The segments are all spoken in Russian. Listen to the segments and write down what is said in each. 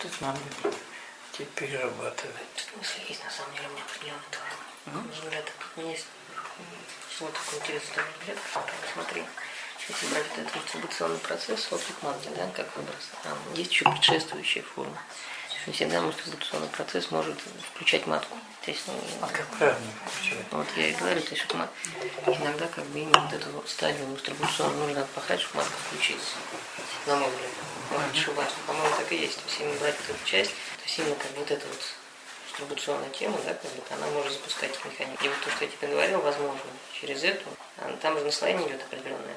работать надо, перерабатывать. Смысл есть, на самом деле, у меня определенный тоже. На мой взгляд, тут есть вот такой интересный взгляд. Смотри, если брать вот этот дистрибуционный процесс, опыт матки, да, как выброс, там есть еще предшествующая форма. Не всегда дистрибуционный процесс может включать матку. То есть, А как правильно включать? Вот я и говорю, то есть, иногда как бы именно вот эту вот стадию дистрибуционную нужно отпахать, чтобы матка включилась. На мой взгляд. Может ошибаюсь, но, по-моему, так и есть. То есть именно брать вот эту часть, то есть именно как бы вот эта вот дистрибуционная тема, да, как бы она может запускать механизм. И вот то, что я тебе говорил, возможно, через эту, там же наслоение идет определенное.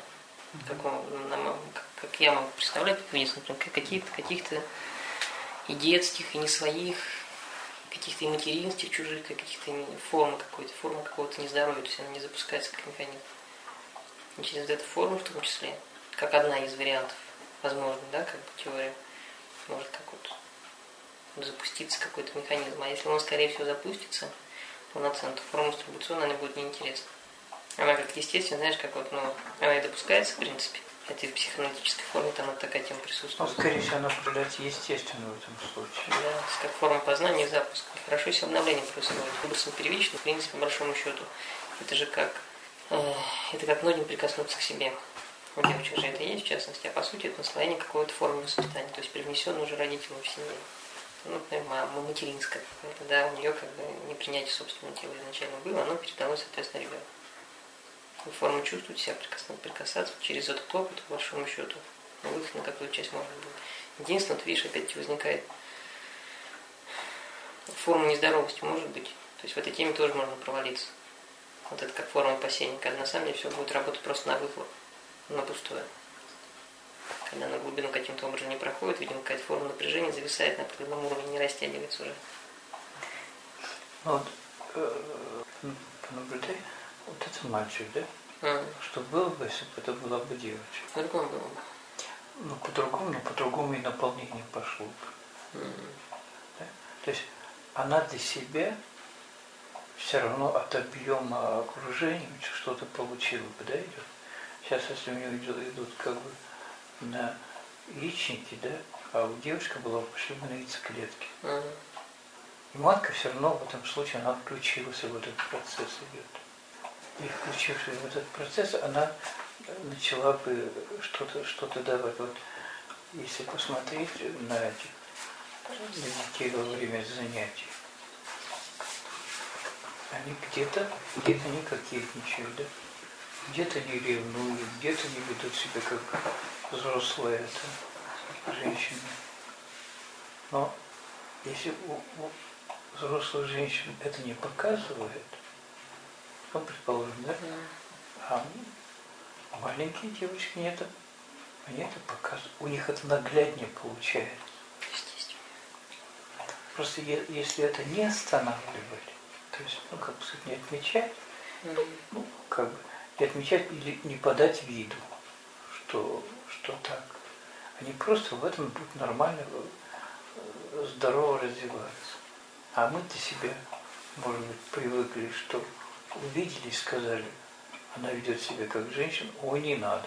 Как я могу представлять, как видится, например, каких-то и детских, и не своих, каких-то и материнских, чужих, каких-то форм какого-то нездоровья, то есть она не запускается как механизм. И через эту форму в том числе, как одна из вариантов, возможно, да, как бы теория, может как вот запуститься какой-то механизм. А если он, скорее всего, запустится полноценно, то форма дистрибуционная, она будет неинтересна. Она как естественно, знаешь, как вот, она и допускается, в принципе. Это и в психоаналитической форме там вот такая тема присутствует. Ну, скорее всего, она проявляется естественно в этом случае. Да, то есть как форма познания и запуска. Хорошо, если обновление происходит. Выбросом первичным, в принципе, по большому счету, это же как ногим прикоснуться к себе. У девочек же это есть, в частности, а по сути это наслоение какой-то формы воспитания, то есть привнесенное уже родителям в семью. Ну, например, мама материнская какая-то, да, у нее как бы непринятие собственного тела изначально было, оно передалось, соответственно, ребенку. Форму чувствовать себя, прикасаться через этот опыт, по большому счету, выход на какую-то часть можно будет. Единственное, ты видишь, опять-таки возникает форма нездоровости, может быть. То есть в этой теме тоже можно провалиться. Вот это как форма опасения, когда на самом деле все будет работать просто на выхлоп, на пустое. Когда на глубину каким-то образом не проходит, видимо, какая-то форма напряжения зависает на определенном уровне, не растягивается уже. Вот, понаблюдай, вот это мальчик, да? Что было бы, если бы это была бы девочка? По-другому было бы. Ну, по-другому и наполнение пошло бы. Да? То есть она для себя все равно от объема окружения что-то получила бы, да, идет? Сейчас, если у нее идут как бы на яичники, да, а у девушки пошли бы на яйцеклетки. И матка все равно в этом случае, она включилась в этот процесс идет. И включившись в этот процесс, она начала бы что-то давать. Вот если посмотреть на детей во время занятий, они где-то не кокетничают, да? Где-то не ревнуют, где-то не ведут себя как взрослые женщины. Но если у взрослых женщин это не показывает, ну, предположим, да? А маленькие девочки они это показывают. У них это нагляднее получается. Естественно. Просто если это не останавливать, то есть, как бы сказать, не отмечать, не отмечать или не подать виду, что так. Они просто в этом будут нормально, здорово развиваться. А мы для себя, может быть, привыкли, что увидели и сказали, она ведет себя как женщина, не надо.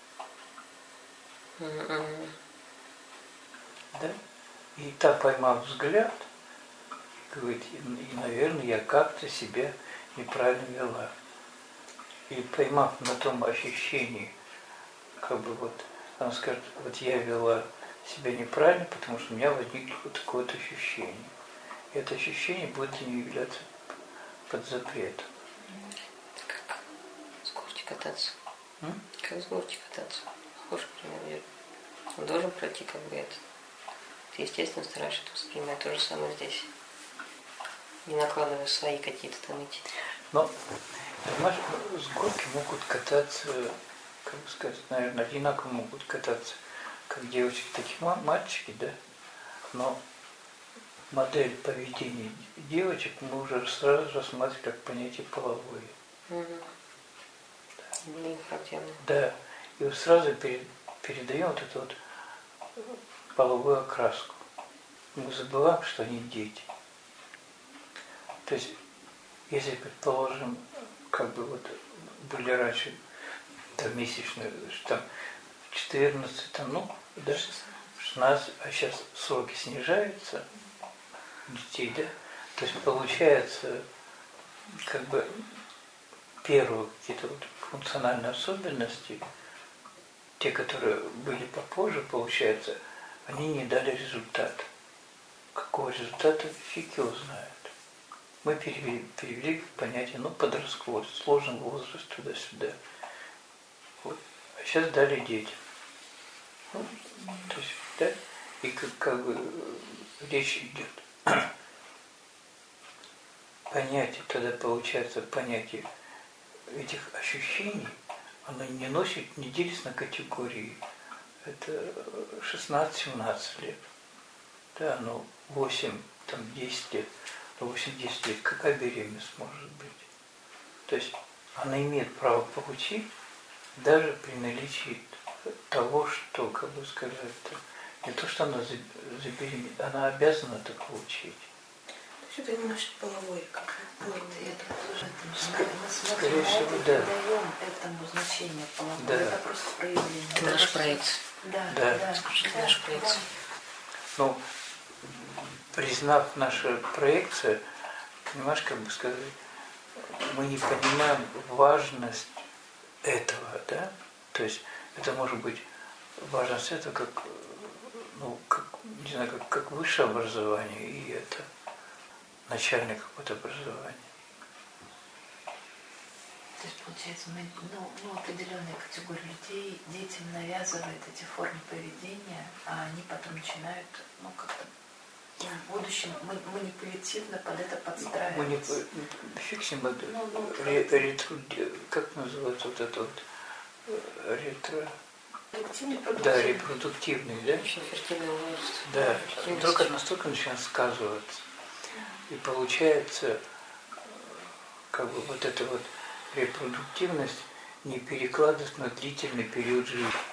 Да? И та, поймав взгляд, говорит, и, наверное, я как-то себя неправильно вела. И поймав на том ощущении, как бы вот, она скажет, вот я вела себя неправильно, потому что у меня возникло вот такое вот ощущение. И это ощущение будет для нее являться под запретом. Как с горки кататься. Как с горки кататься. Похоже, примерно. Он должен пройти как бы это. Ты, естественно, стараешься это воспринимать то же самое здесь. Не накладывая свои какие-то там эти. Но, понимаешь, с горки могут кататься, как бы сказать, наверное, одинаково могут кататься как девочки, так и мальчики, да? Но модель поведения девочек мы уже сразу рассматриваем как понятие половое. Да. И вот сразу передаем вот эту вот половую окраску. Мы забываем, что они дети. То есть, если, предположим, как бы вот были раньше там месячные, там 14, там, да, 16, а сейчас сроки снижаются детей, да? То есть получается, как бы первые какие-то вот функциональные особенности, те, которые были попозже, получается, они не дали результата. Какого результата, фиг его знает. Мы перевели понятие, подростковый, сложный возраст, туда-сюда. Вот. А сейчас дали детям. То есть, да, и как бы речь идет. Понятие, тогда получается понятие этих ощущений, оно не носит, не делится на категории. Это 16-17 лет. Да, 8, 10 лет. 8-10 лет, какая беременность может быть? То есть она имеет право получить даже при наличии того, что, как бы сказать, не то, что она забеременеет, она обязана это получить. То есть это немножко половой, как мы скорее всего, да. даем этому значение половое. Да. Это просто проявление. Это наш проект. Да. Наш проект. Признав нашу проекцию, понимаешь, как бы сказать, мы не понимаем важность этого, да? То есть это может быть важность этого как не знаю, как высшее образование и это начальное какое-то образование. То есть, получается, мы определенная категория людей детям навязывает эти формы поведения, а они потом начинают, как-то в будущем манипулятивно под это подстраиваться. Фиг с ним, как называется вот это вот ретро... Да, репродуктивный, да? Очень фертильный возраст. Да, только настолько начинает сказываться. И получается, как бы вот эта вот репродуктивность не перекладывается на длительный период жизни.